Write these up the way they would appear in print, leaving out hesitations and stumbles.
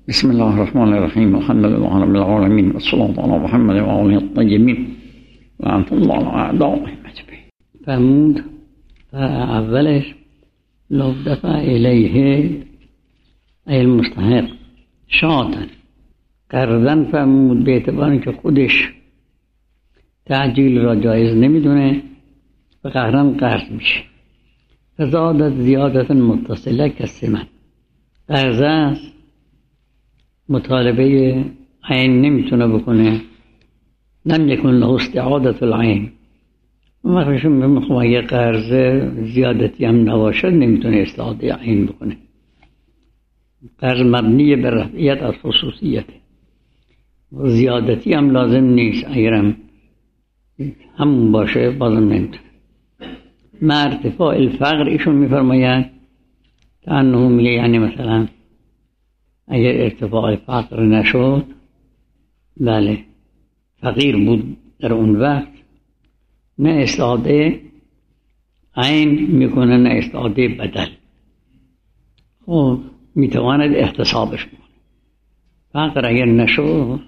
بسم الله الرحمن الرحیم. الحمد لله رب العالمین و الصلاة علی محمد و آله الطیبین لعنة الله علی اعدائهم اجمعین. فرمود اولش لو دفع الیه ای المستحق شاطن قرضن، فرمود به اعتبار که خودش تعجیل را جایز نمیدونه و قهرن قرض میشه. فزادت زیادت متصله کالثمن، قرض است مطالبه عین نمیتونه بکنه، لم یکن له استعادة العین. مخشون بمیخوام اگه قرض زیادتی هم نباشد نمیتونه استعاده عین بکنه. قرض مبنی بر رفعیت از خصوصیت، زیادتی هم لازم نیست، اگرم همون باشه بازم نمیتونه. مع ارتفاع الفقر ایشون میفرماید که انه میگه یعنی مثلا اگر ارتفاع فقر نشد، بله فقیر بود در اون وقت، نه استعاده عین میکنه نه استعاده بدل. خب میتواند احتسابش کنه. فقر اگر نشد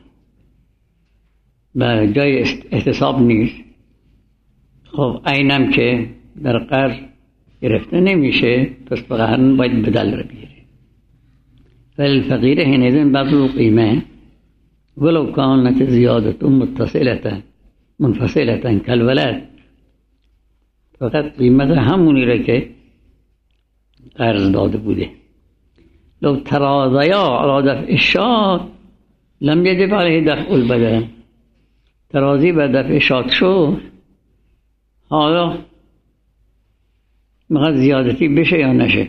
به جای احتساب نیست، خب عینم که در قرض گرفته نمیشه، پس فقط باید بدل رو بگیره. فالفقیر حینئذ بذل قیمه ولو کانت زیادت متصلة منفصلة کالولد، فقط قیمت همونی را که قرض داده بوده. لو تراضیا علی دفع الشاة لم یجب علیه دفع البدن، تراضی بر دفع شاة شد، حالا میخواد زیادتی بشه یا نشه،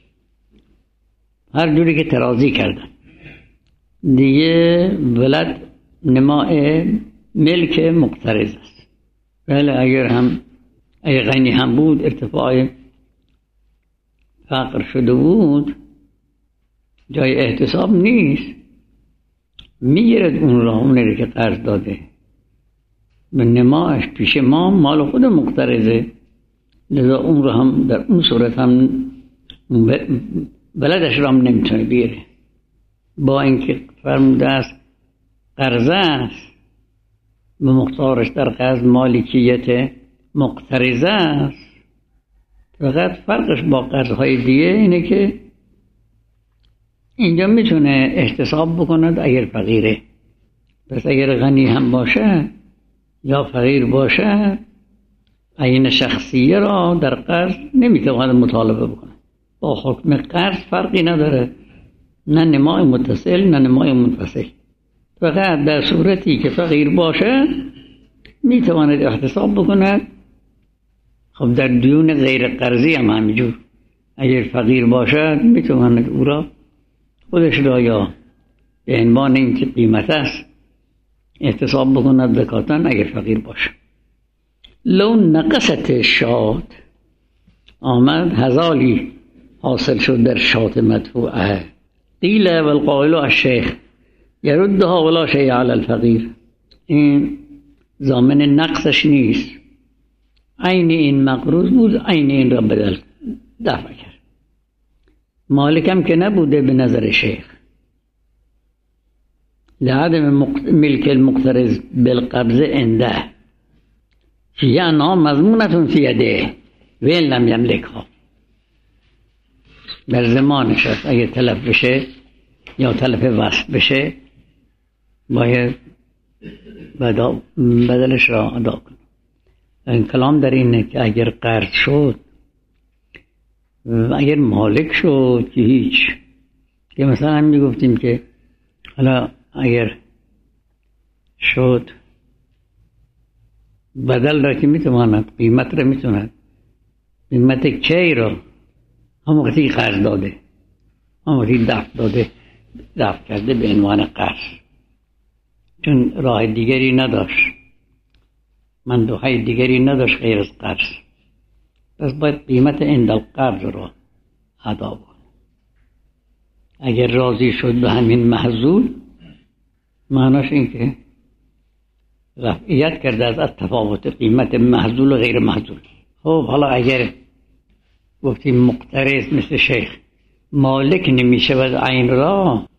هر جوری که ترازی کردن دیگه ولد نماء ملک مقترض است. ولی اگر غنی هم بود، ارتفاع فقر شده بود، جای احتساب نیست، میگیرد اون را، اونی که قرض داده به نماش پیش ما مال خود مقترضه، لذا اون را هم در اون صورت هم بلدش را هم نمیتونه بیاره. با اینکه فرموده است قرض است به مقدارش در قرض مالکیت مقترض است، فقط فرقش با قرضهای دیگه اینه که اینجا میتونه احتساب بکند اگر فقیره. پس اگر غنی هم باشه یا فقیر باشه، عین شخصیه را در قرض نمیتواند مطالبه بکنه. با حکم قرض فرقی نداره، نه نمای متصل نه نمای منفصل. فقط در صورتی که فقیر باشه میتواند احتساب بکند. خب در دیون غیر قرضی هم همینجور، اگر فقیر باشد میتواند او را خودش را یا به عنوان اینکه قیمت است احتساب بکند زکاتن اگر فقیر باشه. لو نقصت شاة، آمد هزالی حاصل شد در شاة مدفوعه، قیل والقائل الشیخ یردها ولا شیء علی الفقیر، این ضامن نقصش نیست، عین این مقروض بود، عین این را بدل دفع کرد. مالکم که نبوده به نظر شیخ، لعدم ملک المقترض بالقبض عنده فی انها مضمونة فی یده و این لم یملکها، در زمانش است، اگه تلف بشه یا تلف وصف بشه باید بدلش را ادا کنه. این کلام در اینه که اگر قرض شد و اگر مالک شد که هیچ، که مثلا هم میگفتیم که حالا اگر شد بدل را که میتواند، قیمت را میتواند، قیمت کی را هم وقتی قرض داده، هم وقتی دفع کرده به عنوان قرض، چون راه دیگری نداشت، مندوحه دیگری نداشت غیر از قرض، پس باید قیمت عند القرض را ادا کنه. اگر راضی شد به همین محصول، معناش این که رفعیت کرده از تفاوت قیمت محصول و غیر محصول. خب حالا اگر گفتیم مقترض مثل شیخ مالک نمیشه و عین را،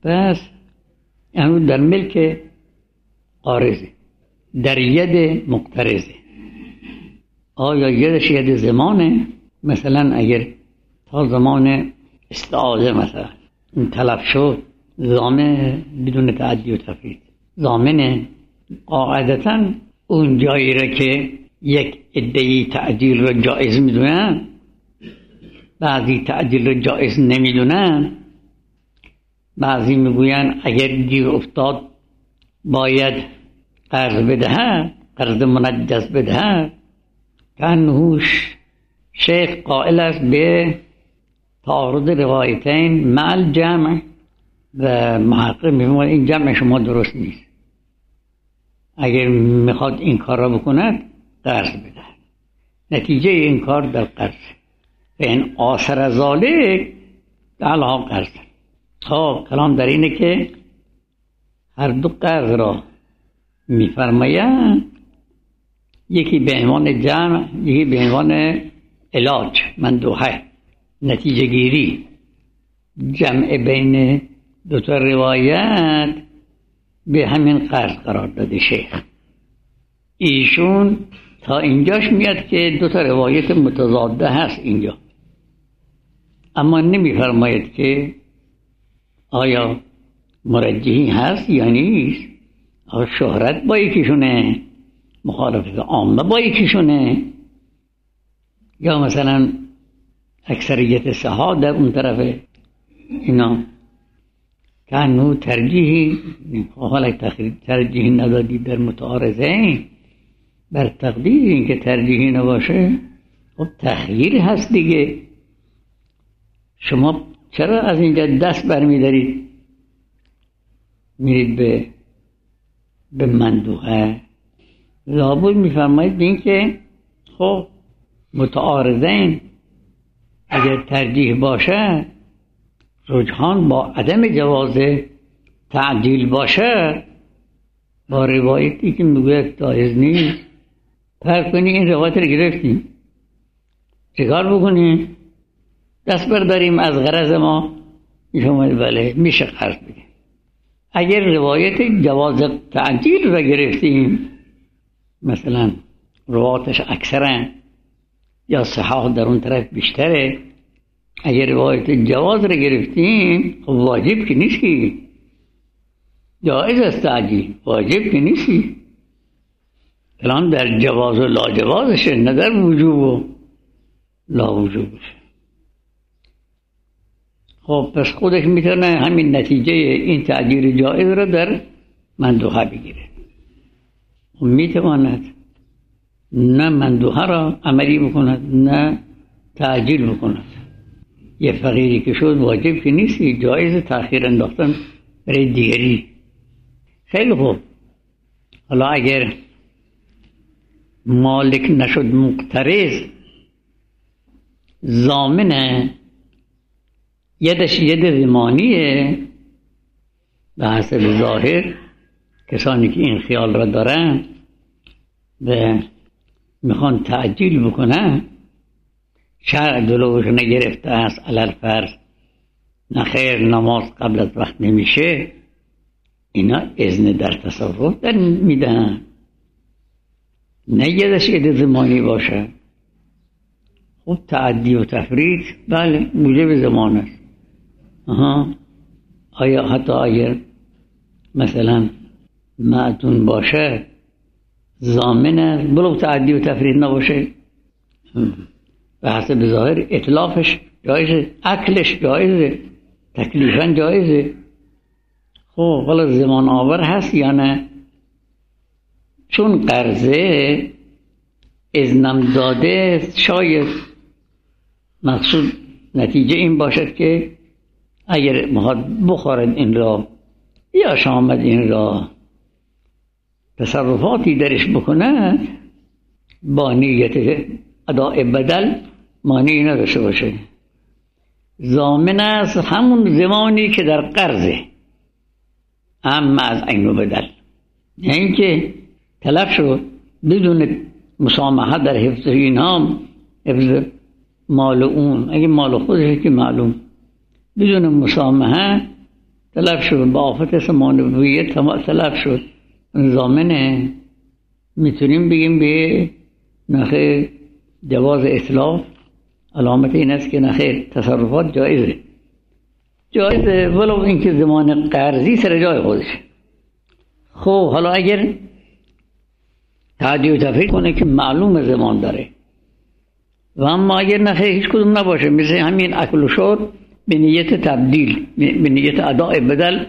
پس اون در ملک قارضه، در ید مقترضه. آیا یدش ید زمانه؟ مثلا اگر تا زمان استعاده مثلا این تلف شد، ضامن بدون تعدی و تفرید ضامنه. قاعدتا اون جایی را که یک عده‌ای تعدیل را جایز میدونن، بعضی تعدیل را جایز نمیدونن. بعضی میگوین اگر گیر افتاد باید قرض بدهد، قرض منجز بدهد. کنهوش شیخ قائل است به تعارض روایتین مع الجمع و محقق میفرماید این جمع شما درست نیست. اگر میخواد این کار را بکند قرض بدهد. نتیجه این کار در قرض و این آثر ذالک دلها قرض. خب کلام در اینه که هر دو قرض را میفرمایند، یکی به عنوان جمع، یکی به عنوان علاج، مندوحه، نتیجه گیری. جمع بین دو تا روایت به همین قرض قرار داده شیخ. ایشون تا اینجاش میاد که دو تا روایت متضاده هست اینجا، اما نمیفرماید که آیا مرجحی هست یا نیست. آیا شهرت با یکیشونه، مخالفت عامه با یکیشونه، یا مثلا اکثریت صحابه در اون طرفه. اینا کنو ترجیحی، حالا ترجیحی ندادی در متعارضه، بر تقدیر این که ترجیحی نباشه خب تخییر هست دیگه. شما چرا از اینجا دست برمیدارید میرید به مندوحه؟ لابد میفرمایید این که خب متعارضین اگر ترجیح باشه، رجحان با عدم جواز تعدیل باشه، با روایتی که میگوید جایز نیست، فرق کنی این روایت رو گرفتیم، چیکار بکنیم؟ دست برداریم از غرض ما؟ میفرمایید بله میشه قرض بدیم. اگر روایت جواز تعدیل رو گرفتیم، مثلا روایتش اکثرن یا صحاح در اون طرف بیشتره، اگر روایت جواز رو گرفتیم خب واجب که نیستی، جایز است تعدیل، واجب که نیستی. کلام در جواز و لا جوازشه، نه در وجوب و لا وجوبشه. خب پس خودش میتونه همین نتیجه این تعدیل جایز رو در مندوحه بگیره. میتواند نه مندوحه را عملی بکند نه تعجیل بکند. یه فقیری که شد واجب که نیستی، جایز تأخیر انداختن برای دیگری. خیلی خوب، حالا اگر مالک نشد مقترض، ضامنه، یدش ید زمانیه، به حسب ظاهر کسانی که این خیال را دارن و میخوان تعجیل بکنن، شرع جلوش نگرفته است علل فرض، نخیر نماز قبل از وقت نمیشه، اینا اذن در تصرف در میدن، نه یدش ید زمانی باشه. خب تعدی و تفرید بله موجب زمان است. آیا حتی اگر مثلا معدون باشه ضامن است بلو تعدی و تفرید نباشه؟ به حسب ظاهر اطلافش جایزه، اکلش جایزه، تکلیفاً جایزه. خب حالا زمان آور هست یا نه؟ چون قرضه اذنم داده، شاید مقصود نتیجه این باشد که اگر میخواد بخورد این را یا شامد این را تصرفاتی درش بکند، با نیت اداء بدل مانعی نداشته باشه. ضامن است همون زمانی که در قرضه، اما از عین و بدل، نه اینکه تلف شد بدون مسامحه در حفظ اینها، حفظ مال اون، اگه مال خودش که معلوم، بدون مسامحه تلف شد، با آفت سمانویت تلف شد، ضامنه. میتونیم بگیم به نخیر جواز اطلاف علامت این است که نخیر تصرفات جایزه ولو اینکه زمان قرضی سر جای خودشه. خب حالا اگر تعدی و تفریق کنه که معلوم زمان داره و اما اگر نخیر هیچ کدوم نباشه، مثل همین اکل و شرب به نیت تبدیل، به نیت اداء بدل،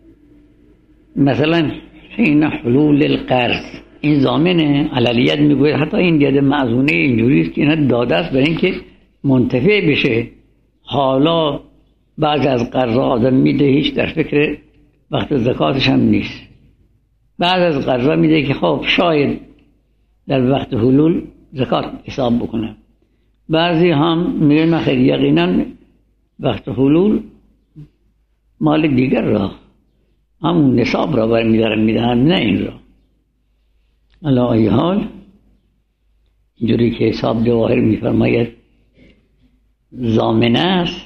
مثلا حین حلول القرض، این ضامنه علالیت میگوید حتی این ید معزونه اینجوری است که اینا داده است برای اینکه منتفع بشه. حالا بعض از قرض آدم میده هیچ در فکر وقت زکاتش هم نیست، بعض از قرض میده که خب شاید در وقت حلول زکات حساب بکنه، بعضی هم میگه نخیر یقینا وقت حلول مال دیگر را، همون نصاب را برمیدارن میدهن، نه این را. علی ای حال اینجوری که حساب جواهر میفرماید ضامنه است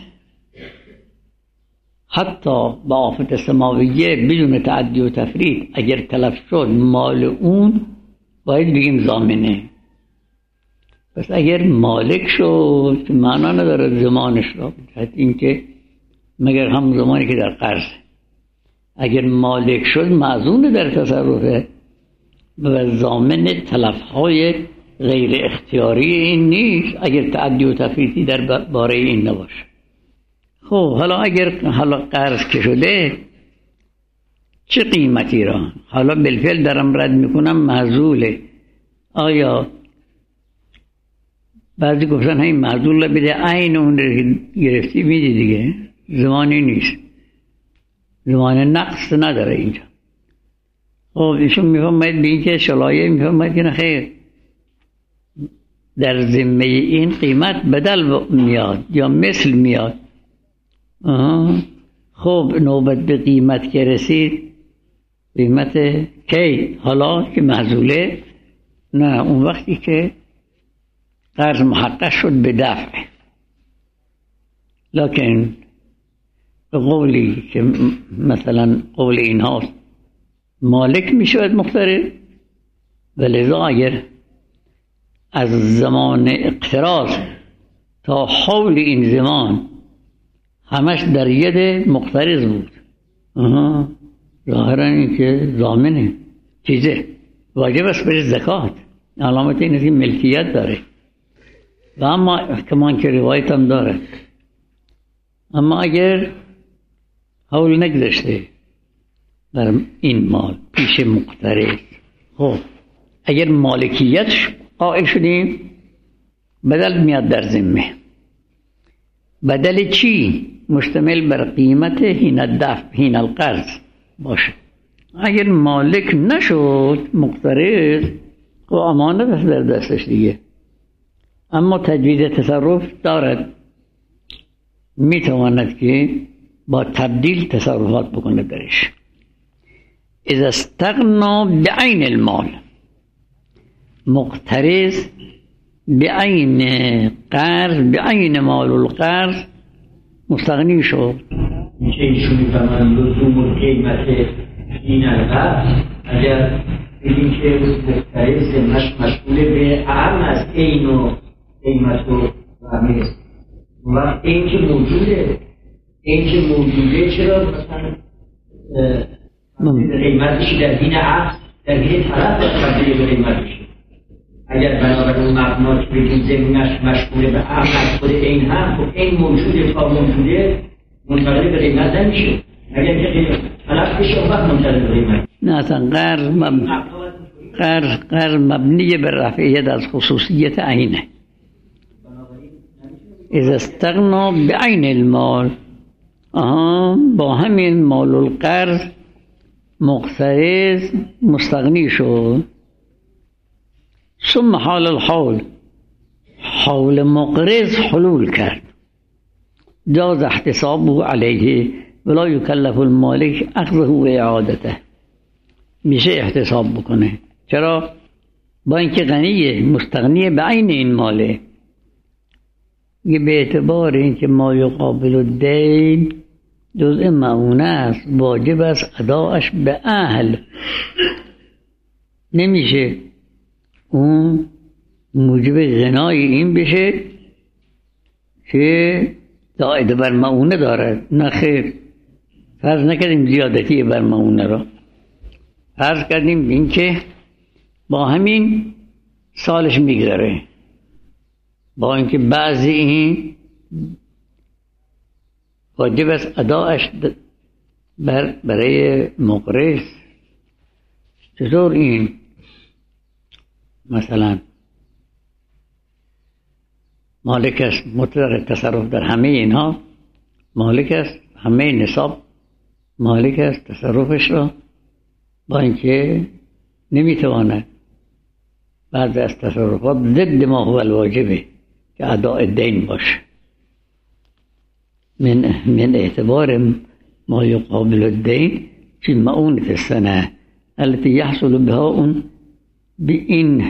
حتی با آفت سماویه بدون تعدی و تفرید اگر تلف شد مال اون باید بگیم ضامنه. پس اگر مالک شد معنا نداره زمانش را، حتی اینکه مگر هم زمانی که در قرض، اگر مالک شد معزون در تصرفه و ضامن تلفهای غیر اختیاری این نیست اگر تعدی و تفریطی در باره این نباشه. خب حالا اگر قرض که شده چه قیمتی را حالا بالفعل درم رد میکنم معزوله، آیا بعضی گفتن همین معزول بده عین اون رو گرفتی میدی دیگه، زمانی نیست، زمان نقص نداره اینجا. خب ایشون میفهمید به این که شلایه میفهمید که نخیر در ذمه این قیمت بدل میاد یا مثل میاد. خب نوبت به قیمت که رسید، قیمت کی؟ حالا که معزوله؟ نه، اون وقتی که قرض محقق شد به دفع. لکن به قولی که مثلا قول این هاست مالک می شود مقترض، ولذا اگر از زمان اقتراض تا حول این زمان همش در ید مقترض بود، ظاهرا این که ضامنه چیزه واجب است بر زکات، علامت این است که ملکیت داره و اما کمان که روایت هم داره. اما اگر حول نگذشته در این مال پیش مقترض، خب اگر مالکیت قائل شدیم بدل میاد در ذمه. بدل چی؟ مشتمل بر قیمت حین الدفع، حین القرض باشه. اگر مالک نشد مقترض، خب امانت است در دستش دیگه، اما تجویز تصرف دارد، میتواند که با تبدیل تصرفات بکنه درش. اذا استغنا بعین المال، مقترض بعین قرض، بعین مال القرض مستغنی شد. میشه ایشون میفرمایند لزوم قیمت این القرض، اگر بگیم که مقترض مشغول به اهم از عین و قیمت و وهمی، و این که موجوده چرا مثلا قیمتش در دین عقل در دین طرف تبدیل به قیمتش؟ اگر بنابر اون مبنا که بگیم زمینش مشغول به اهم از خود این هم، خب این موجوده تا موجوده منتقل به قیمت نمیشه، اگر که طرف بشه اون وقت منتقل به قیمت. نه اصلا قرض مبنی بر رفعیت از خصوصیت عینه. اذا استغنا بعین المال، با همین مال القرض مقترض مستغنی شد. ثم حال الحول، حول مقرض حلول کرد، جاز احتسابه علیه ولا یکلف المالک اخذه و اعادته، میشه احتساب بکنه. چرا؟ با اینکه غنیه، مستغنیه به عین این ماله، به اعتبار اینکه ما یقابل الدین جزء معونه است، واجب است اداش به اهل. نمیشه اون موجب غنای این بشه که زائد بر معونه دارد. نه خیر، فرض نکردیم زیادتی بر معونه را، فرض کردیم این که با همین سالش میگذره، با اینکه بعضی این واجب است اداش برای مقرض. چطور این؟ مثلا مالک است، مطلق تصرف در همه اینها، مالک است همه نصاب، مالک است تصرفش را، با اینکه نمیتواند بعضی از تصرفات ضد ما هو الواجبه که اداء دین باشه. من اعتبار ما يقابل الدين في مؤونة السنة التي يحصل بها اون بإن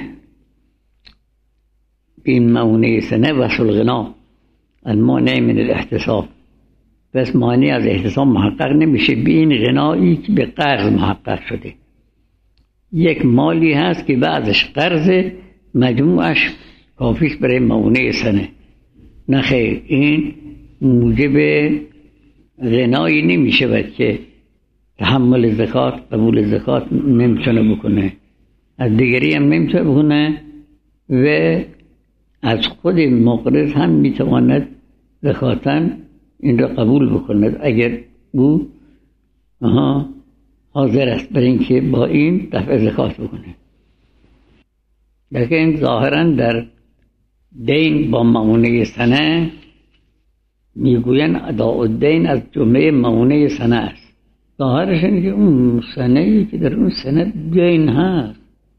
مؤونة سنة وصل الغنا المانع من الاحتساب. بس مانع از احتساب محقق نمیشه به این غنایی که به قرض محقق شده. یک مالی هست که بعضش قرض، مجموعش کافیست برای مؤونة سنه. نه خیر، این موجب غنایی نمیشه باید که تحمل زکات، قبول زکات نمیتونه بکنه، از دیگری هم نمیتونه بکنه و از خود مقرض هم میتواند زکاتاً این را قبول بکند اگر او حاضر است برای اینکه با این دفع زکات بکنه. لیکن ظاهراً در دین با مؤونة سنه میگوین اداء الدین از جمله مؤونة سنه است. ظاهرش اینه که اون سنه‌ای که در اون سنه دین هست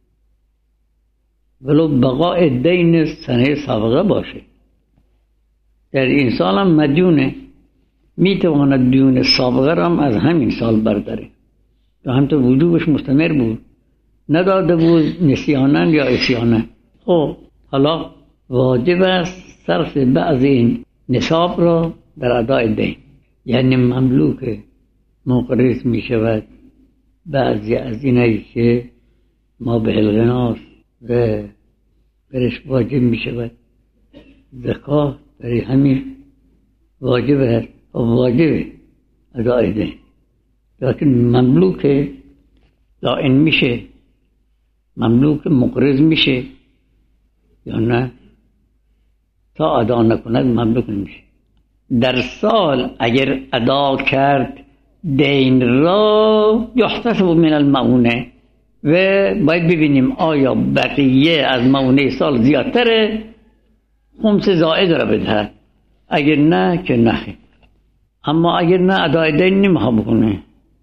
ولو بقاء دین سنه سابقه باشه، در این سال هم مدیونه، میتواند دیون سابقه را هم از همین سال برداره و همطور وجوبش مستمر بود، نداده بود نسیانن یا عصیانن. خب حالا واجب است صرف بعض این نصاب را در اداء دین، یعنی مملوک مقرض می شود بعضی از اینایی که ما به الغناست و برش واجب می شود زکات، برای همین واجب است و واجب اداء دین. لیکن مملوک دائن میشه، مملوک مقرض میشه یا نه؟ تا ادا نکند مملوک نمیشه. در سال اگر ادا کرد دین را یحتسب من المؤونة و باید ببینیم آیا بقیه از مؤونة سال زیادتره، خمس زائد را بدهد، اگر نه که نه. اما اگر نه ادای دین نمیخواد بکنه،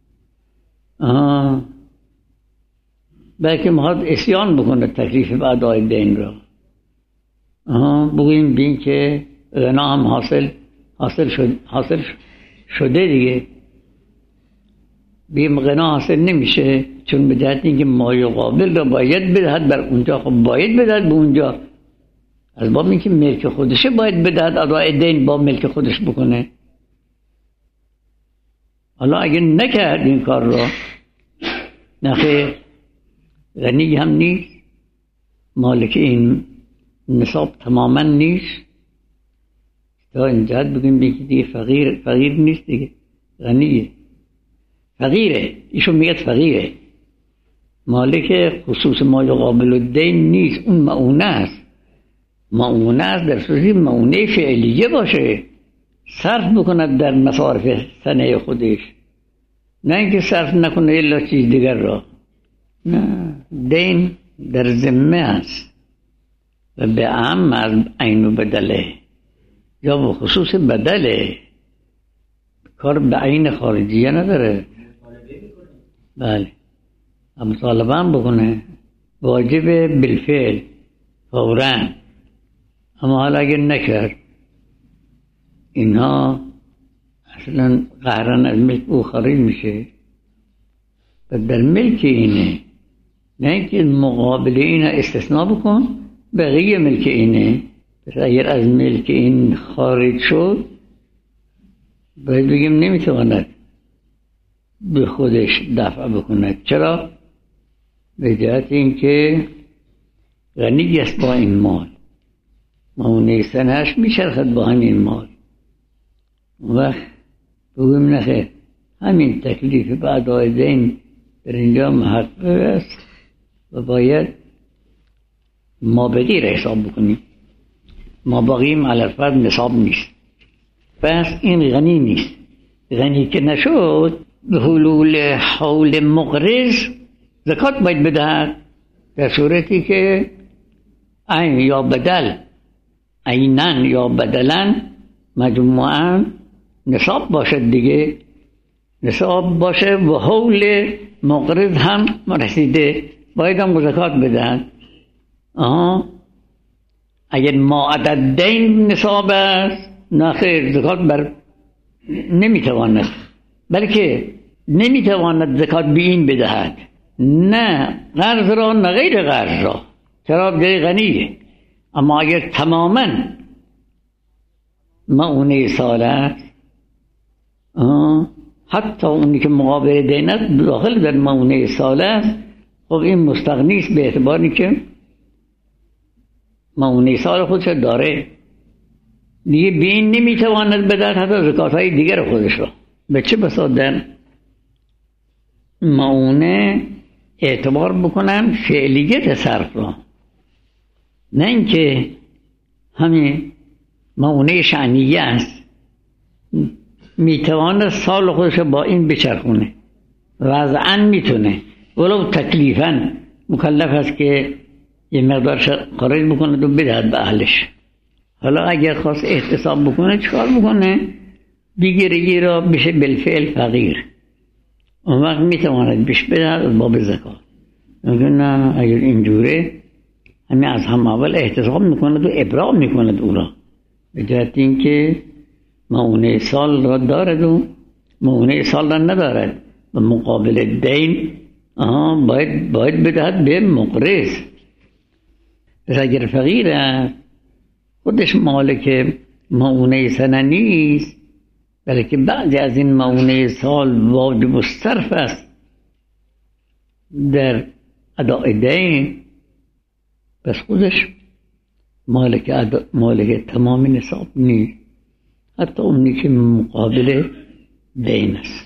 بلکه میخواد عصیان بکنه تکلیف به ادای دین را، بگوییم بین که غنا هم حاصل شده دیگه، بیم غنا حاصل نمیشه چون به جهت اینکه ما یقابل را باید بدهد بر اونجا. خب باید بدهد به اونجا، از باب اینکه ملک خودشه باید بدهد، ادای دین با ملک خودش بکنه. حالا اگه نکرد این کار را، نخیر غنی هم نیست، مالک این نصاب تماما نیست، تا اینجا بگیم دیگه فقیر نیست دیگه، غنیه، فقیره، ایشون میگه فقیره، مالک خصوص ما یقابل الدین نیست، اون مؤونة است. مؤونة است در صورتی مؤونة فعلیه باشه، صرف بکند در مصارف سنه خودش، نه اینکه صرف نکنه الا چیز دیگر را. نه، دین در ذمه است و به اعم از عین و بدله یا به خصوص بدله، کار به عین خارجیه نداره. بله، مطالبه هم بکنه، واجب بالفعل فوراً. اما حالا اگر نکرد اینها اصلا قهرن از ملک او خارج میشه و در ملک اینه، نه اینکه مقابل اینه استثناء بکن بقیه ملک اینه. پس اگر از ملک این خارج شد باید بگیم نمیتواند به خودش دفع بکند. چرا؟ به جهت اینکه غنی است با این مال، مونع سنه‌اش میچرخد با همین مال. و بگویم نخیر همین تکلیف بعد دین در اینجا محقق است و باید ما بغیر حساب بکنیم. ما باقیم علی الفرد نصاب نیست، پس این غنی نیست. غنی که نشد به حلول حول مقرض زکات باید بدهد، در صورتی که عین یا بدل، عینن یا بدلن مجموعاً نصاب باشد دیگه، نصاب باشه و حول مقرض هم رسیده باید هم زکات بدهد. اگر ما عدد دین نصاب است نه خیر، زکات بر نمیتواند، بلکه نمیتواند زکات به این بدهد، نه قرض را نه غیر قرض را. چرا؟ دیگه غنیه. اما اگر تماما مؤونه سال است، حتی اونی که مقابل دین است داخل در مؤونه سال است، خب این مستغنی است به اعتباری که مؤونه سال خودش داره، دیگه به این نمیتواند بدهد حتی زکات‌های دیگر خودش را. به چه بسا در مؤونه اعتبار بکنن فعلیت صرف را، نه اینکه همین مؤونه شأنیه است، میتواند سال خودش با این بچرخونه، وضعاً میتونه، ولو تکلیفاً مکلف است که یه مقدار خارج بکنه و بدهد به اهلش. حالا اگر خواست احتساب بکنه چکار بکنه؟ بگیره را بشه بالفعل فقیر، اون وقت میتواند بهش بدهد از باب زکات. نه اگر اینجوره همین از هم اول احتساب میکند و ابراء میکند او را، به جهت اینکه مؤونه سال را دارد و مؤونه سال را ندارد و مقابل دین باید بدهد به مقرض. پس اگر فقیر است خودش مالک مؤونه سنه نیست، بلکه بعضی از این مؤونه سال واجب الصرف است در اداء دین، پس خودش مالک تمام نصاب نیست، حتی اونی که مقابل دین است.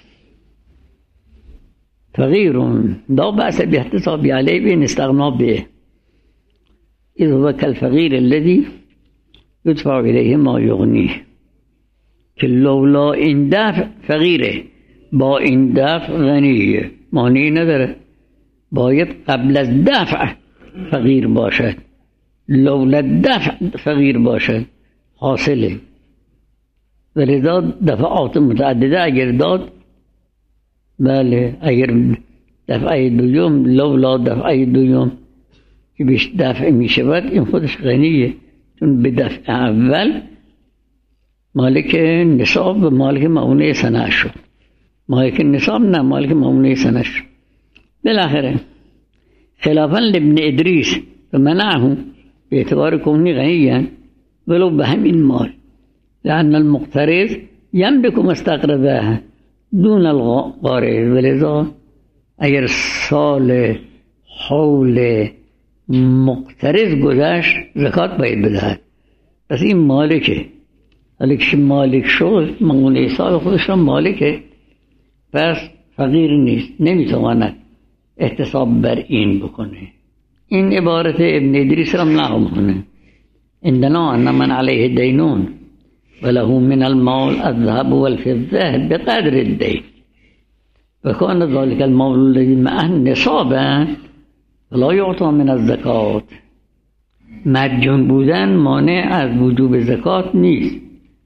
فقیر لا بأس باحتساب علیه بین استغنا به، اذ هو کالفقیر الذی یدفع الیه ما یغنیه، که لولا این دفع فقیره، با این دفع غنیه، معنی نداره، باید قبل از دفع فقیر باشد، لولا دفع فقیر باشد حاصله. ولذا دفعات متعدده اگر داد، بله اگر دفعه دوم لولا دفعه دوم که بیش دفع می شود این خودش غنیه، چون به دفع اول مالک نصاب و مالک مؤونه سنه شد، مالک نصاب نه مالک مؤونه سنه شد. بالاخره خلافا لابن ادریس فمنعه به اعتبار کونی غنیاً ولو به همین مال، لأن المقترض يملك مستقرضه دون القارض، ولذا اگر سال حول مقترض گذشت زکات باید بدهد. پس این مالکه، ولی که مالک شد مؤونه سال خودش را مالکه، پس فقیر نیست، نمیتواند احتساب بر این بکنه. این عبارت ابن ادریس را نقل میکنه، عندنا ان من علیه دینون وله من المال الذهب والفضه بقدر الدين وكان ذلك المال الذي معه نصابا فلا يعطى من الزکات. مدیون بودن مانع از وجوب زکات نیست،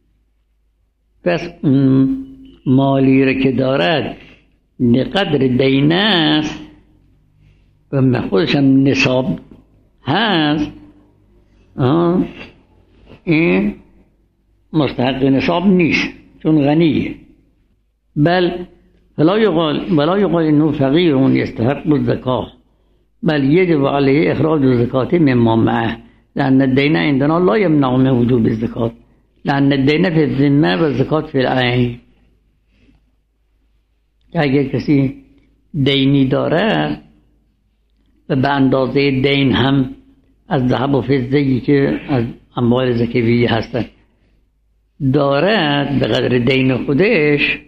پس مالی را که دارد بقدر دین است و خودش هم نصاب هست، این مستحق نصاب نیست چون غنیه. بل ولا يقال انه فقیر يستحق الزکاه، بل يجب عليه اخراج الزکات مما معه، لان الدين عندنا لا يمنع من وجوب الزکات، لان الدين في الذمه والزکات في العین. که اگر کسی دینی داره و به اندازه دین هم از ذهب و فضه‌ای که از اموال زکویه هستن دارد به قدر دین خودش،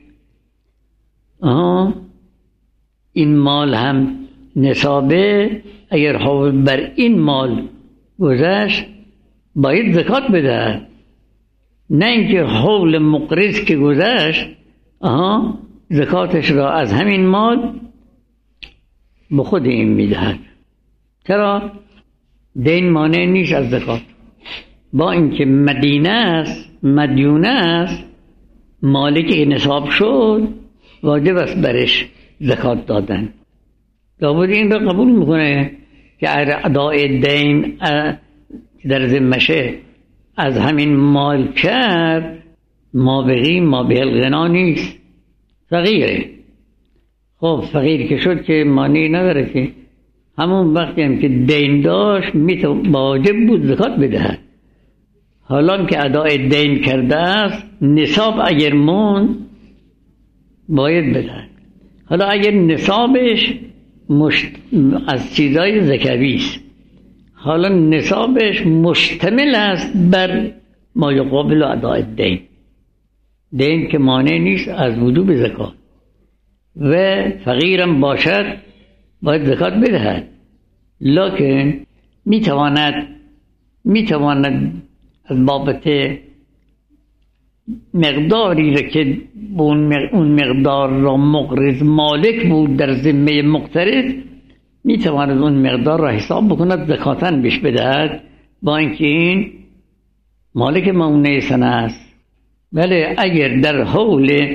این مال هم نصابه. اگر حول بر این مال گذشت باید زکات بده، نه اینکه حول مقرض که گذشت زکاتش را از همین مال به خود این میدهد. چرا؟ دین مانع نیست از زکات، با اینکه مدینه است، مدیونه است، مالی که نصاب شد واجب است برش زکات دادن. لابد این را قبول میکنه که ادای دین در ذمشه از همین مال کرد، ما به الغنا نیست، فقیره. خب فقیر که شد که مانعی نداره که همون وقتی هم که دین داشت واجب بود زکات بدهد. حالا که ادای دین کرده است نصاب اگر مون باید بدهد. حالا اگر نصابش از چیزای زکوی است، حالا نصابش مشتمل است بر ما یقابل ادای دین که مانع نیست از وجوب زکات، و فقیرم باشد باید زکات بدهد. لکن میتواند از بابت مقداری را که اون مقدار را مقرض مالک بود در ذمه مقترض، میتواند اون مقدار را حساب بکند زکاتاً بهش بدهد، با اینکه این مالک مؤونه سنه است. بله اگر در حول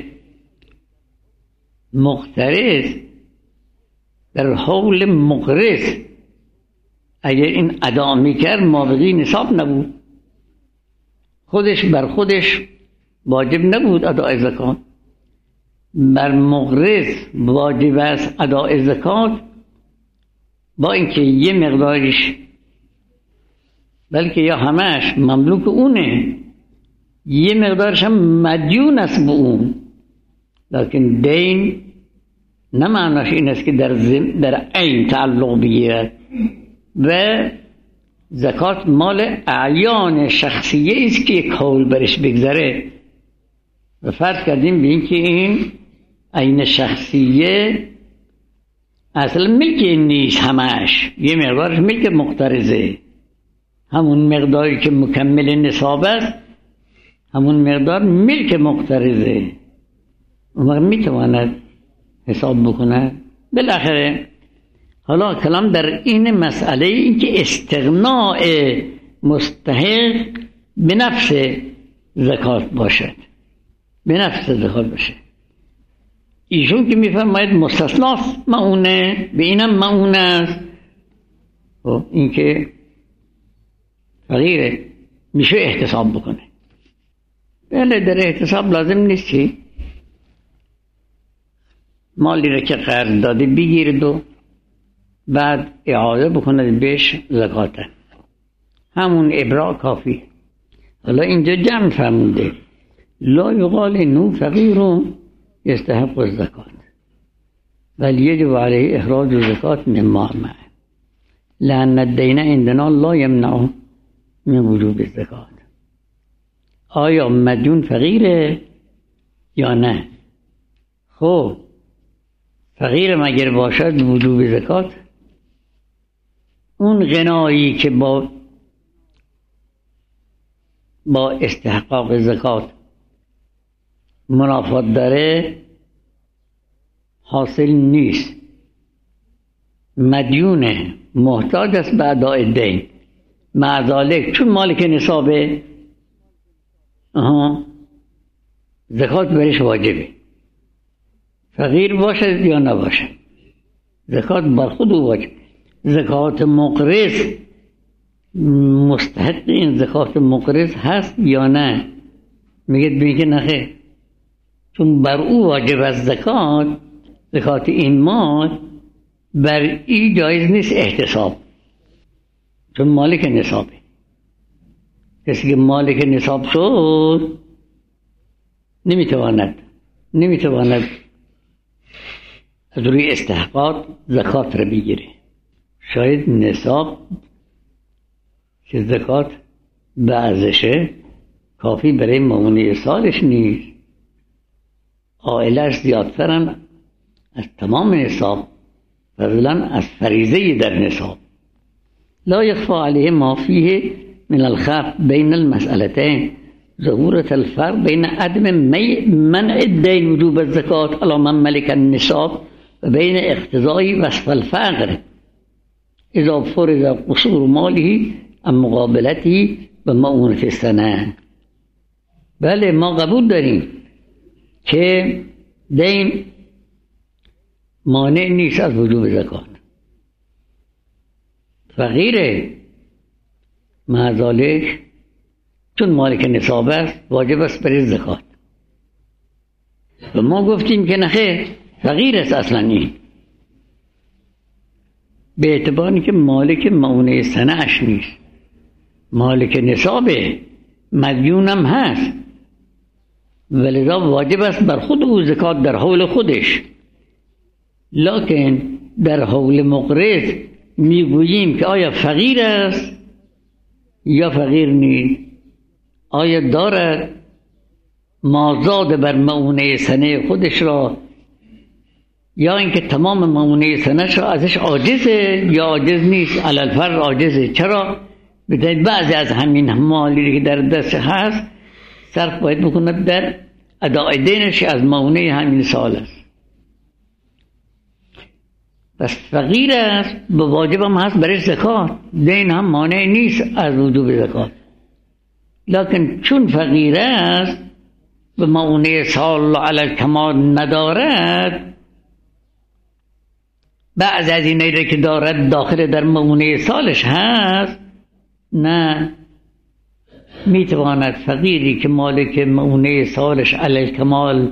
مقترض، در حول مقرض اگر این ادا میکرد مابقی نصاب نبود، خودش بر خودش واجب نبود ادای زکات، بر مقرض واجب است ادای زکات، با اینکه یه مقدارش بلکه یا همش مملوک اونه، یه مقدارش هم مدیون است به اون. لیکن دین نه معناش این است که در عین تعلق بگیرد، و زکات مال اعیان شخصیه است که یک حول برش بگذره. و فرض کردیم به این که این عین شخصیه اصلا ملک نیست، همش یه مقدارش ملک مقترضه، همون مقداری که مکمل نصاب است همون مقدار ملک مقترضه، اون وقت میتواند حساب بکنه. بالاخره حالا کلام در این مسئله این که استغناء مستحق به نفس زکات باشد، به نفس زکات باشه. ایشون که میفرماید مستثناست مؤونه، به اینم مؤونه است. این که فقیره میشه احتساب بکنه. بله در احتساب لازم نیست که مالی را که قرض داده بگیرد و بعد اعاده بکند بهش زکاته، همون ابراء کافی. حالا اینجا جمع فرمونده لا یقال انه فقیر یستحق الزکات بل یجب علیه اخراج الزکات مما معه لأن الدین عندنا لا یمنع من وجوب الزکات. آیا مدیون فقیره یا نه؟ خب فقیر مگر باشد وجوب زکات، اون غنایی که با استحقاق زکات منافات داره حاصل نیست. مدیونه، محتاج است به ادای دین، مع ذالک چون مالک نصابه زکات برش واجبه، فقیر باشد یا نباشد زکات بر خود واجب. زکات مقرض مستحق این زکات مقرض هست یا نه؟ میگه بگه نخیر، چون بر او واجب است زکات این مال، بر این جایز نیست احتساب، چون مالک نصابه. کسی که مالک نصاب شد نمیتواند از روی استحقاق زکات رو بگیره. شاید نصاب که زکات به ارزشه کافی برای معونه سالش نیست، عائلش زیادترن از تمام نصاب، فضلا از فریضه در نصاب. لا يخفى عليه ما فيه من الخلاف بين المسألتين ظهورة الفرق بين عدم منع الدين وجوب الزكاة على من ملك النصاب وبين اقتضاء وصف الفقر إذا فرض قصور ماله عن مقابلته بمعونة السنة. بله ما قبول داریم که دین مانع نیست از وجوب زکات. فقیره مع ذالک چون مالک نصاب است واجب است برای زکات. و ما گفتیم که نخیر، فقیر است اصلا این، به اعتباری که مالک معونه سنه‌اش نیست، مالک نصابه، مدیونم هست، ولذا واجب است بر خود او زکات در حول خودش. لکن در حول مقرض میگوییم که آیا فقیر است یا فقیر نیست، آیا دارد مازاد بر معونه سنه خودش را یا اینکه تمام معونه سنه‌اش را ازش عاجزه یا عاجز نیست. علی الفرض عاجزه. چرا؟ بدون بعضی از همین مالی که در دست هست صرف باید بکند در اداء دینش از معونه همین سال است. پس فقیر است، به واجب هم هست برای زکات، دین هم مانع نیست از وجوب زکات. لکن چون فقیر است به معونه سال علی الکمال ندارد، بعض از اینایی که دارد داخل در معونه سالش هست، نه میتواند فقیری که مالک معونه سالش علی الکمال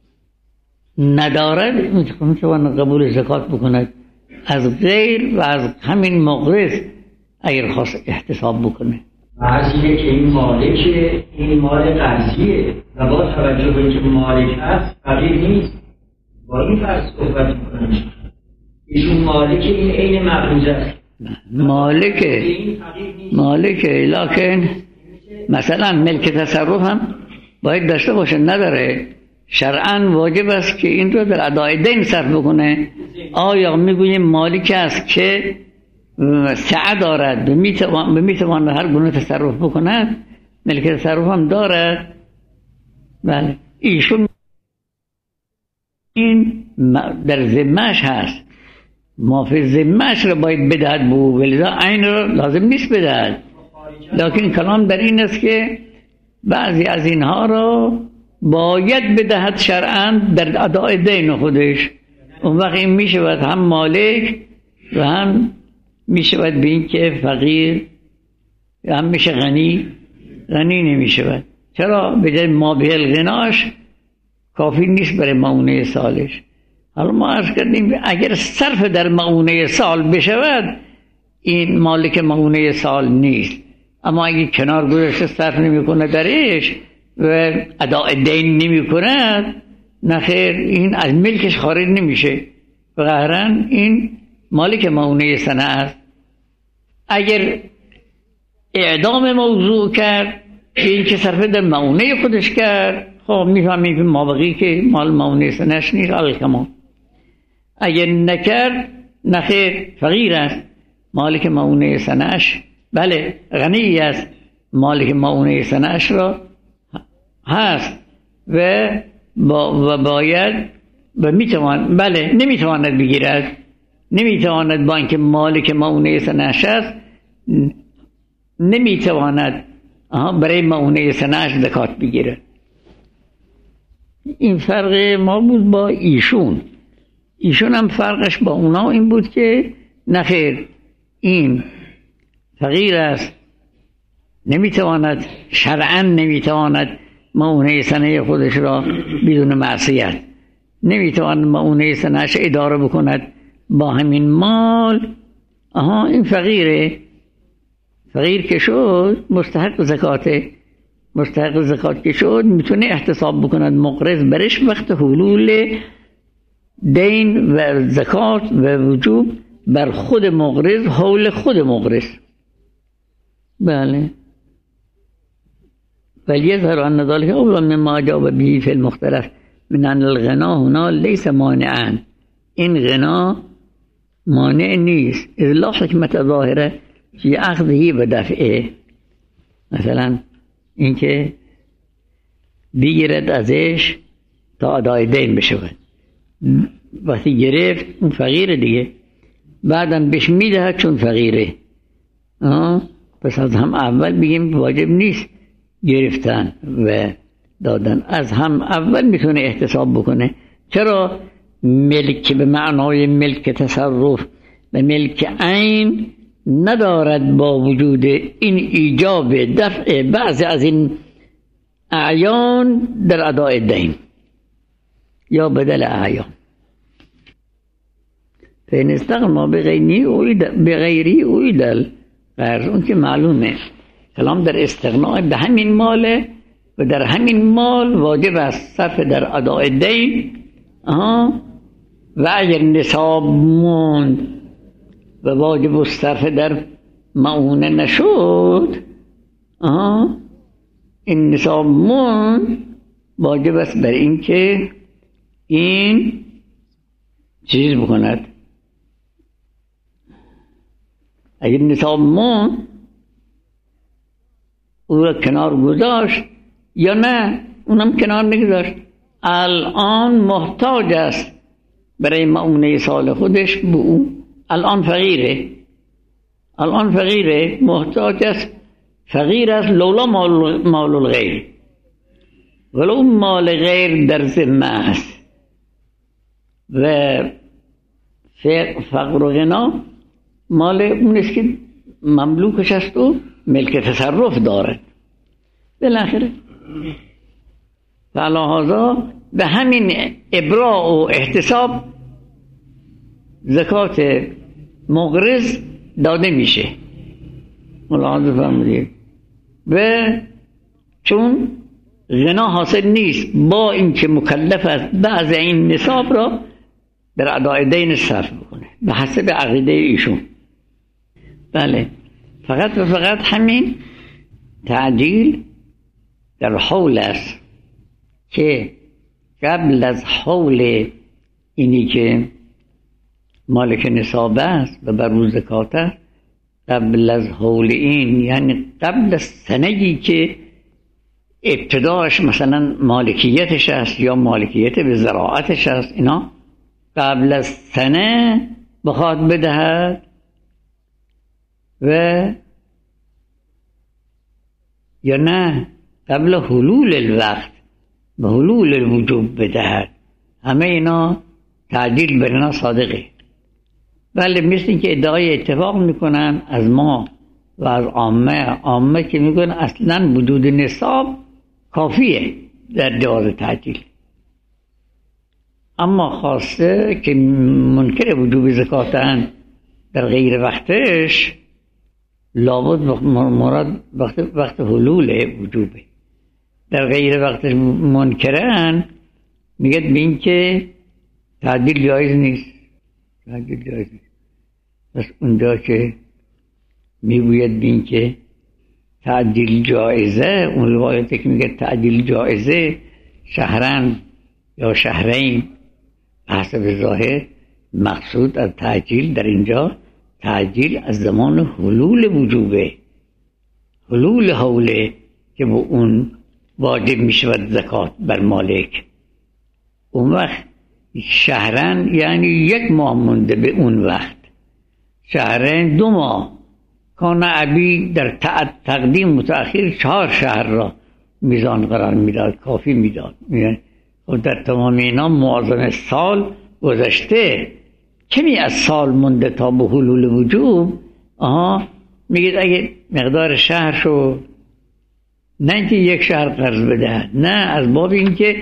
ندارد میتواند قبول زکات بکند از غیر و از همین مقرض اگر خواست احتساب بکنه. از اینه که این مالک این مال قرضیه و با توجه به اینکه مالک هست فقیر نیست، با این فرض صحبت میکنه ایشون مالک این عین مقروضه است. مالکه لکن مثلا ملک تصرف هم باید داشته باشه، نداره. شرعاً واجب است که این رو در ادای دین صرف بکنه. آیا میگوییم مالک است که سعه دارد و میتواند هر گونه تصرف بکند، ملک تصرف هم دارد، بله ایشون این در ذمه‌اش هست، ما فی ذمه‌اش رو باید بدهد بو، ولذا عین رو لازم نیست بدهد. لکن کلام در این است که بعضی از اینها رو باید بدهد شرعاً در اداء دین خودش. اون وقت این میشود هم مالک و هم میشود به این که فقیر، هم میشه غنی نمیشود. چرا؟ به جای ما به الغناش کافی نیست برای معونه سالش. حالا ما عرض کردیم اگر صرف در معونه سال بشود این مالک معونه سال نیست، اما اگه کنار گذاشته صرف نمی کنه درش و اداء دین نمی کند، نخیر این از ملکش خارج نمیشه، قهرن این مالک معونه سنه است. اگر اعدام موضوع کرد این که صرف در معونه خودش کرد، خب میفهمیم که مابقی که مال معونه سنهش نیست الکمال. اگر نکرد نخیر فقیر است، مالک معونه سنهش، بله غنی است، مالک معونه سنهش را هست و باید و میتوان، بله نمیتواند بگیرد، نمیتواند با اینکه مالک معونه سنهش است نمیتواند برای معونه سنهش زکات بگیرد. این فرق ما بود با ایشون هم فرقش با اونا این بود که نخیر این فقیر است، نمیتواند شرعاً نمیتواند معونه سنه خودش را بدون معصیت، نمیتواند معونه سنهش اداره بکند با همین مال. این فقیره، فقیر که شد مستحق زکات که شد میتونه احتساب بکند مقرض برش وقت حلول دین و زکات و وجوب بر خود مقرض، حول خود مقرض. بله. ولیظهر ان ذلك اول مما اجاب به فی المختلف من ان الغنا هنا لیس مانعا. این غنا مانع نیست، اذ لا حکمت ظاهره فی اخذه و دفعه. مثلا اینکه بگیرد ازش تا ادای دین بشود، وقتی گرفت اون فقیره دیگه، بعدم بهش میدهد چون فقیره. پس از هم اول بگیم واجب نیست گرفتن و دادن، از هم اول میتونه احتساب بکنه. چرا؟ ملک به معنای ملک تصرف و ملک عین ندارد با وجود این ایجاب دفع بعضی از این اعیان در ادای دین یا بدل اعیان. فین استغنا بغیری اوید القرض، اون که معلومه کلام در استغنا به همین ماله و در همین مال واجب است صرف در ادای دین. و اگر نصاب موند و واجب الصرف در معونه نشد، این نصاب موند، واجب است بر این که این چیز بکند. اگر نصاب موند او را کنار گذاشت یا نه اونم کنار نگذاشت، الان محتاج است برای معونه سال خودش به او. الان فقیره محتاج است، فقیر است لولا مال الغیر، ولو مال غیر در ذمه است. و فقر و غنا مال اون است که مملوکش است و ملک تصرف دارد. بالاخره فلهذا به همین ابراء و احتساب زکات مقرض داده میشه. ملاحظه فرمودید. و چون غنا حاصل نیست، با اینکه مکلف است بعض این نصاب را در ادای دین صرف بکنه به حسب عقیده ایشون. بله، فقط و فقط همین تعجیل در حول است که قبل از حول اینی که مالک نصاب است و بر روز زکات است، قبل از حول این یعنی قبل از سنه‌ای که ابتداش مثلا مالکیتش است یا مالکیت به زراعتش است، اینا قبل از سنه بخواد بدهد و یا نه قبل حلول الوقت به حلول الوجوب بدهد. همه اینا تعجیل بر اینا صادقه. بله، مثل این که ادعای اتفاق میکنن از ما و از عامه که میگن اصلا وجود نصاب کافیه در جواز تعجیل، اما خواسته که منکر وجوب زکاتن در غیر وقتش، لابد مراد وقت حلول وجوبه. در غیر وقتش منکرن میگه به این که تعجیل جایز نیست. پس اونجا که میگوید به این که تعجیل جایزه، اون روایتی که میگه تعجیل جایزه شهرن یا شهرین، حسب ظاهر مقصود از تعجیل در اینجا تعجیل از زمان حلول وجوبه، حلول حوله که با اون واجب میشود زکات بر مالک. اون وقت شهرن یعنی 1 ماه مونده به اون وقت، شهرین 2 ماه. کان ابی در تقدیم متأخر 4 شهر را میزان قرار میداد، کافی میداد. و در تمام اینا معظم سال گذشته، کمی از سال مونده تا به حلول وجوب. میگید اگه مقدار شهر شد، نه اینکه 1 شهر قرض بده، نه، از باب اینکه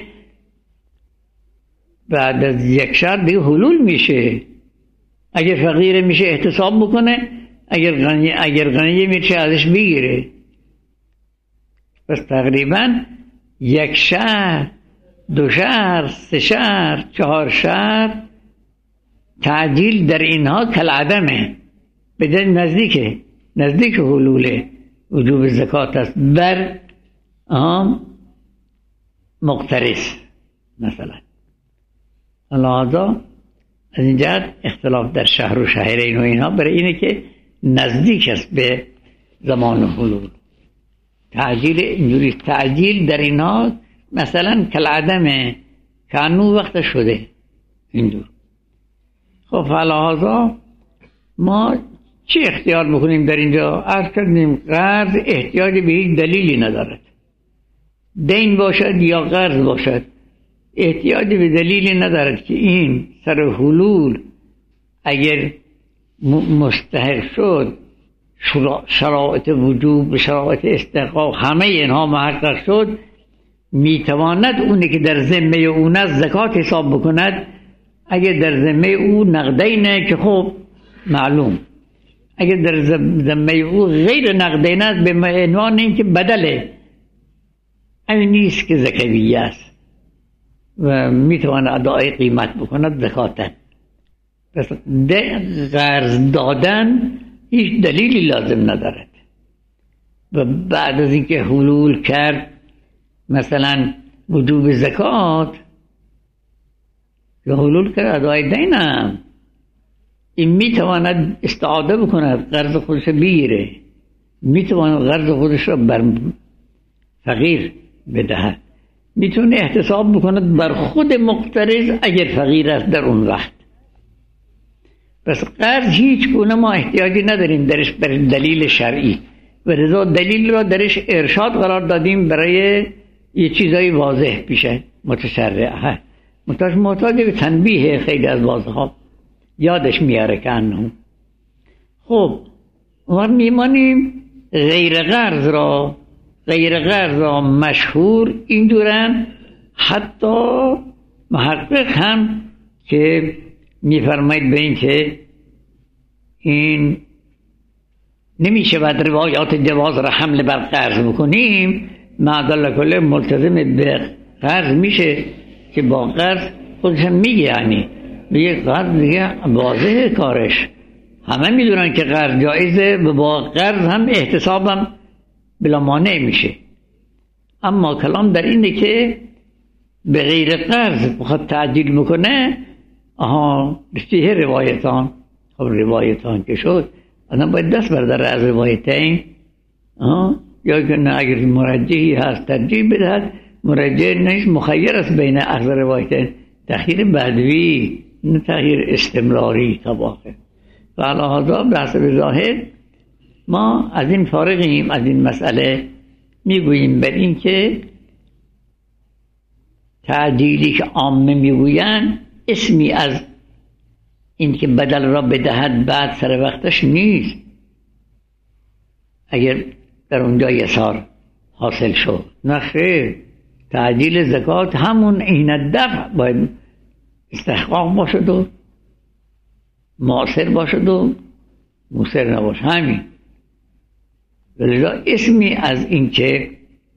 بعد از 1 شهر دیگه حلول میشه. اگه فقیر میشه احتساب بکنه، اگر غنیه میشه ازش بگیره. پس تقریبا 1 شهر، 2 شهر، 3 شهر، 4 شهر تعجیل در اینها کالعدمه، به نزدیک حلول وجوب زکات است بر مقترس مثلا. لذا از این جهت اختلاف در شهر و شهرین و اینها برای اینه که نزدیک است به زمان حلول. تعجیل در اینها مثلا کالعدمه، کانو وقت شده اینجور. خب فلحاظا ما چی اختیار بکنیم در اینجا؟ عرض کردیم قرض احتیاجی به هیچ دلیلی ندارد، دین باشد یا قرض باشد احتیاجی به دلیلی ندارد که این سر حلول اگر مستحق شد، شرایط وجوب، شرایط استحقاق، همه اینها محقق شد، میتواند اونی که در ذمه اون است زکات حساب بکند. اگر در ذمه او نقدینه که خب معلوم، اگر در ذمه او غیر نقدینه است به عنوان این که بدله، این نیست که زکویه است و میتواند ادای قیمت بکند زکاتن. پس قرض دادن هیچ دلیلی لازم ندارد و بعد از اینکه حلول کرد مثلا وجوب زکات یا حلول کرد ادای دینم، این میتواند استعاده بکند، قرض خودش بگیره، میتواند قرض خودش را بر فقیر بدهد، میتونه احتساب بکند بر خود مقترض اگر فقیر است در اون وقت. پس قرض هیچ گونه ما احتیاجی نداریم درش بر دلیل شرعی و رضا دلیل را درش ارشاد قرار دادیم برای یه چیزای واضح پیشه متشرعه، محتاج به تنبیه خیلی از واضحات یادش میاره که انه. خب ما میمانیم غیر قرض را مشهور اینجورن، حتی محقق هم که میفرماید به این که این نمیشه بعد روایات جواز را حمل بر قرض بکنیم، معدل کله ملتزم به قرض میشه که با قرض خودش هم میگه، یعنی میگه قرض دیگه واضحه کارش، همه میدونن که قرض جایزه و با قرض هم احتسابم بلا مانع میشه. اما کلام در اینه که به غیر قرض بخواد تعجیل میکنه، رسیه روایتان. خب روایتان که شد آدم باید دست برداره از روایتین، یا که نه اگر مرجحی هست ترجیح بدهد، مرجح نیست مخیر است بین اخذ روایتین، تخییر بدوی نه تخییر استمراری طباقه. و علاوه بحث به ظاهر ما از این فارغیم، از این مسئله میگوییم بر این که تعجیلی که عامه میگوین اسمی از این که بدل را بدهد بعد سر وقتش نیست. اگر در اونجا یسار حاصل شد نه خیر، تعجیل زکات همون عین دفع باید استحقاق باشد و معاصر باشد و موثر نباشه، همین. ولذا اسمی از این که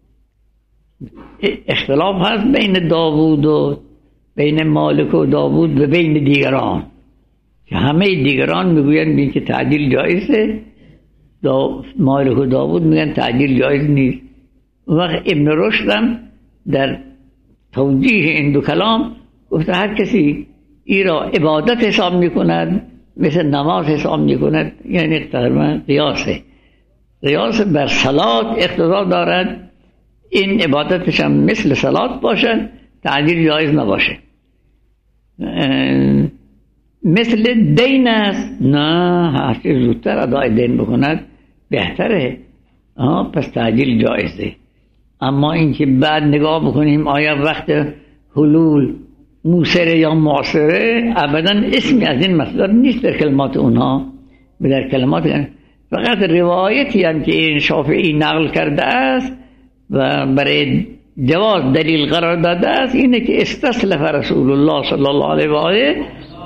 اختلاف هست بین داوود و بین مالک و داوود و بین دیگران که همه دیگران میگوین بین که تعجیل جایزه، مالک و داوود میگن تعجیل جایز نیست. وقت ابن رشد در توجیه این دو کلام گفته هر کسی ای را عبادت حساب میکند مثل نماز حساب میکند، یعنی تقریبا قیاس بر صلات اقتضا دارد، این عبادتش هم مثل صلات باشد، تعجیل جایز نباشه. مثل دین است، نه هرچی زودتر ادای دین بکند بهتره، پس تعجیل جایزه. اما اینکه بعد نگاه بکنیم آیا وقت حلول موثره یا معاصره، ابدا اسمی از این مصدر نیست در کلمات اونها. در کلمات فقط روایتی هم که این شافعی نقل کرده است و برای جواز دلیل قرار داده است اینه که استسلف رسول الله صلی الله علیه و آله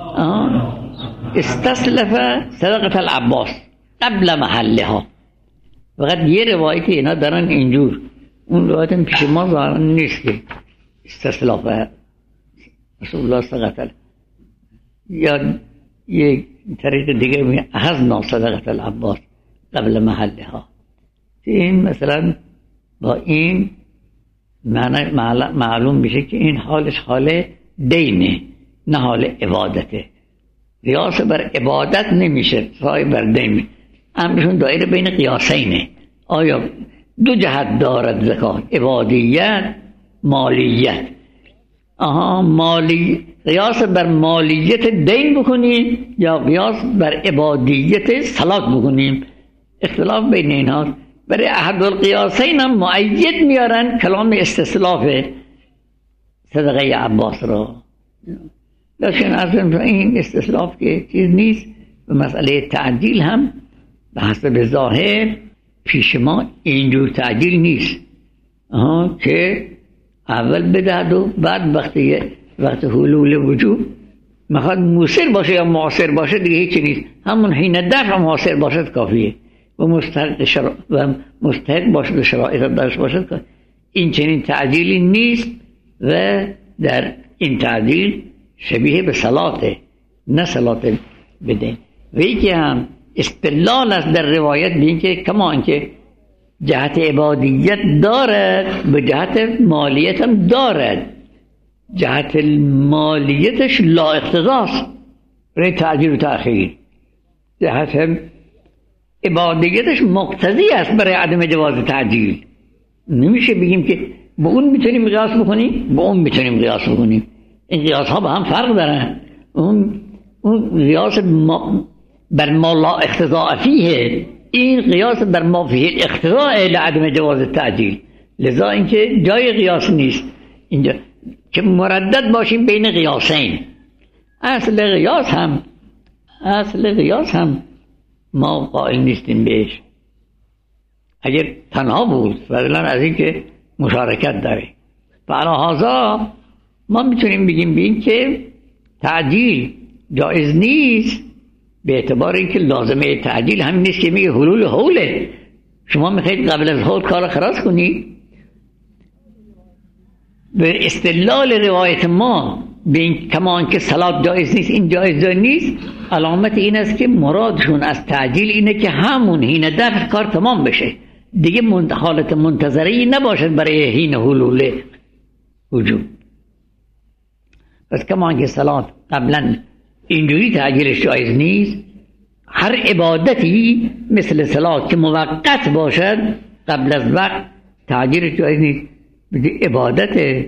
استسلف صدقه العباس قبل محلها. فقط یه روایتی اینا دارن اینجور، اون روایت هم پیش ما ظاهرا نیست که استسلاف رسول الله صدقه یا یک طریق دیگه میگه اخذنا صدقة العباس قبل محلها. این مثلا با این معنی معلوم میشه که این حالش حال دینه نه حال عبادته. قیاس بر عبادت نمیشه، سای بر دین. امرشون دایره بین قیاسینه. آیا دو جهت دارد زکات، عبادیت مالیت. قیاس بر مالیت دین بکنیم یا قیاس بر عبادیت صلات بکنیم، اختلاف بین اینها. برای احد القیاسین هم مؤید میارن کلام استصلاف صدقه عباس را، لیکن از این استصلاف که چیز نیست. و مسئله تعجیل هم به حسب ظاهر پیش ما اینجور تعجیل نیست که اول بدهد و بعد وقت حلول وجوب میخواد موثر باشه یا معاصر باشه دیگه هیچی نیست، همون حین دفع معاصر باشد کافیه و مستحق باشد و شرایط داشته باشد کافیه. این چنین تعجیلی نیست و در این تعجیل شبیه به صلاته، نه صلات بدین. و یکی هم استدلال است در روایت به اینکه کما اینکه جهت عبادیت دارد به جهت مالیت هم دارد. جهت مالیتش لا اقتضاست برای تعجیل و تأخیر، جهت عبادیتش مقتضی است برای عدم جواز تعجیل. نمیشه بگیم که با اون میتونیم قیاس بکنیم با اون میتونیم قیاس بکنیم. این قیاس ها با هم فرق دارن. اون قیاس بر ما لا اقتضاء فیه، این قیاس بر ما فیه اقتضاء لعدم جواز تعجیل. لذا اینکه جای قیاس نیست اینجا که مردد باشیم بین قیاسین. اصل قیاس هم ما قائل نیستیم بهش. اگر تنها بود فضلا از این که مشارکت داره. فعلا ما میتونیم بگیم بین که تعجیل جایز نیست به اعتبار اینکه لازمه تعجیل همین نیست که میگه حلول حوله. شما میخواید قبل از حول کار خلاص کنید. به استدلال روایت ما به این کمان که صلات جایز نیست، این جایز نیست، علامت این است که مرادشون از تعجیل اینه که همون حین دفع کار تمام بشه، دیگه حالت منتظری نباشد برای حین حلول وجود. پس کمان که صلات قبلا اینجوری تعجیلش جایز نیست، هر عبادتی مثل صلات که موقت باشد قبل از وقت تعجیلش جایز نیست. عبادت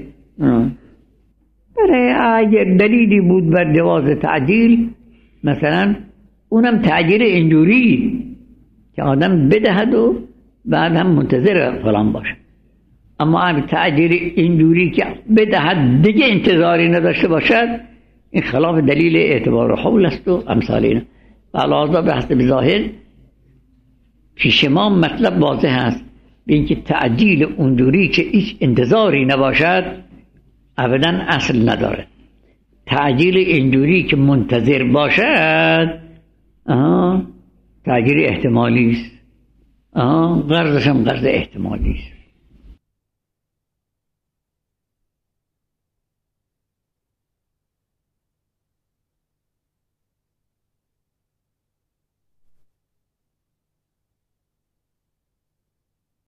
برای اگر دلیلی بود بر جواز تعجیل، مثلا اونم تعجیل اینجوری که آدم بدهد و بعد هم منتظر فلان باشه. اما هم تعجیل اینجوری که بدهد دیگه انتظاری نداشته باشد، این خلاف دلیل اعتبار حول است و امثال اینا. علاوه به حسب ظاهر پیش ما مطلب واضح است به اینکه تعجیل اونجوری که هیچ انتظاری نباشد ابدا اصل نداره. تعجیل اینجوری که منتظر باشد تعجیل احتمالی است. قرضش هم قرض احتمالی است.